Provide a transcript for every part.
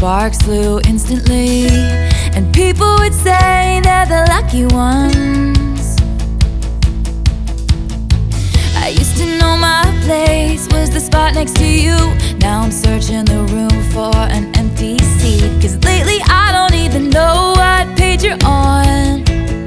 sparks flew instantly, and people would say they're the lucky ones. I used to know my place was the spot next to you. Now I'm searching the room for an empty seat, 'cause lately I don't even know what page you're on.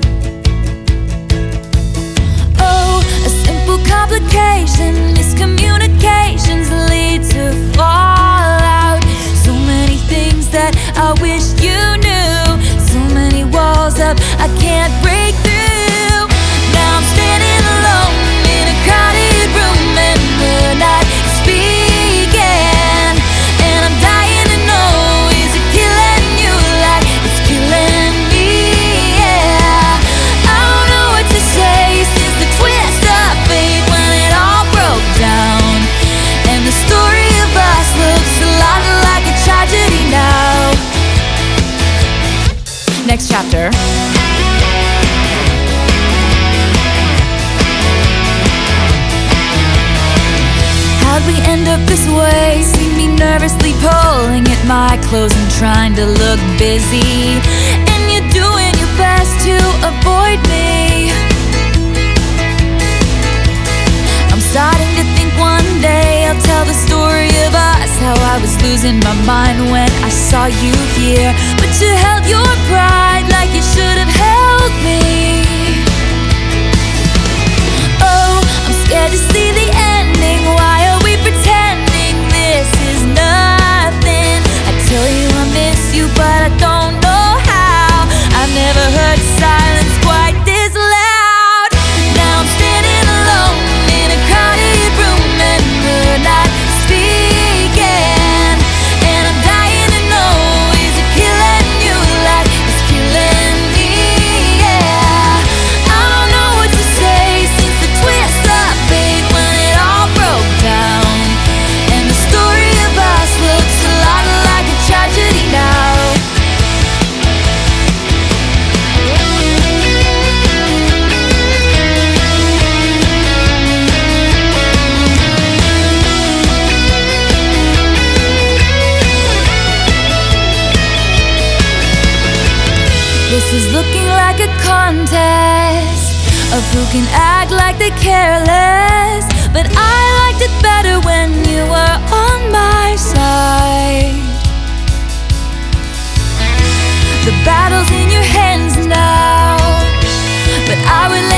Oh, a simple complication, miscommunications lead to fallout. So many things that I wish you knew, so many walls up I can't break through. Now I'm standing alone in a crowded room, and the night is speaking, and I'm dying to know, is it killing you like it's killing me? Yeah, I don't know what to say since the twist of fate when it all broke down, and the story of us looks a lot like a tragedy now. Next chapter. How'd we end up this way? See me nervously pulling at my clothes and trying to look busy, and you're doing your best to avoid me. I'm starting to think one day I'll tell the story of us, how I was losing my mind when I saw you here, but you held your pride like you should have held me. Oh, I'm scared to see the ending. Why are we pretending this is nothing? I tell you I miss you, but I don't know how. I've never heard silence quite this loud. Now I'm standing alone in a crowded room, and the night is speaking, and I'm dying to know, is it killing you like it's killing me? Yeah, I don't know what to say since the twist of fate when it all broke down, and the story of us looks a lot like a tragedy now. This is looking like a contest of who can act like they're careless, but I liked it better when you were on my side. The battle's in your hands now, but I would